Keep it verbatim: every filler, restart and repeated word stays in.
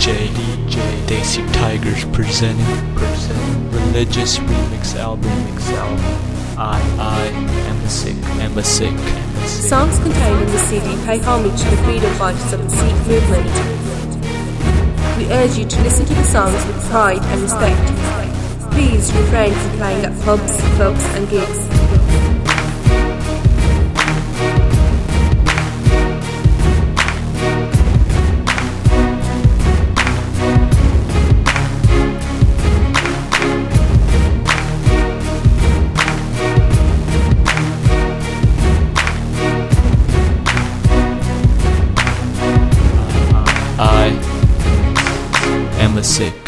J, D J, Daisy Tigers presenting, presenting religious remix album, mix album. I, I am the sick, am the sick, am the sick. Songs contained in the C D pay homage to the freedom fighters of the Sikh movement. We urge you to listen to the songs with pride and respect. Please refrain from playing at pubs, clubs and gigs. I am the sick.